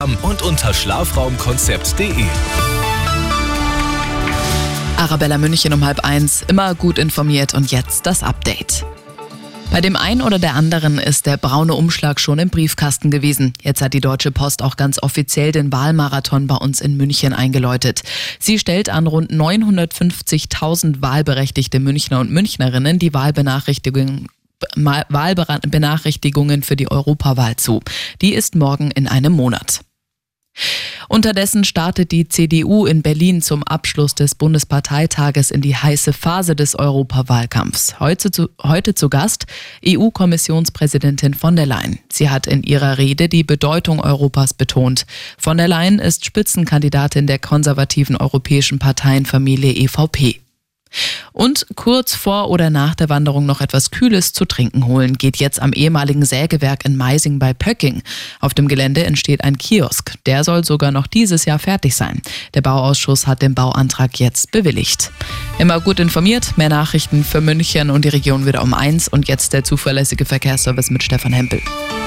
Instagram und unter schlafraumkonzept.de. Arabella München um 12:30, immer gut informiert und jetzt das Update. Bei dem einen oder der anderen ist der braune Umschlag schon im Briefkasten gewesen. Jetzt hat die Deutsche Post auch ganz offiziell den Wahlmarathon bei uns in München eingeläutet. Sie stellt an rund 950.000 wahlberechtigte Münchner und Münchnerinnen die Wahlbenachrichtigungen für die Europawahl zu. Die ist morgen in einem Monat. Unterdessen startet die CDU in Berlin zum Abschluss des Bundesparteitages in die heiße Phase des Europawahlkampfs. Heute zu Gast EU-Kommissionspräsidentin von der Leyen. Sie hat in ihrer Rede die Bedeutung Europas betont. Von der Leyen ist Spitzenkandidatin der konservativen europäischen Parteienfamilie EVP. Und kurz vor oder nach der Wanderung noch etwas Kühles zu trinken holen, geht jetzt am ehemaligen Sägewerk in Meising bei Pöcking. Auf dem Gelände entsteht ein Kiosk. Der soll sogar noch dieses Jahr fertig sein. Der Bauausschuss hat den Bauantrag jetzt bewilligt. Immer gut informiert, mehr Nachrichten für München und die Region wieder um 1 und jetzt der zuverlässige Verkehrsservice mit Stefan Hempel.